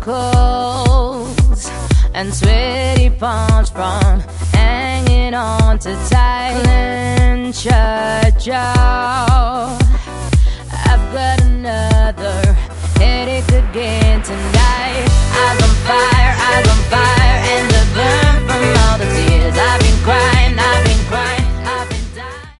wrinkles and sweaty palms from hanging on to tight. Clench your jaw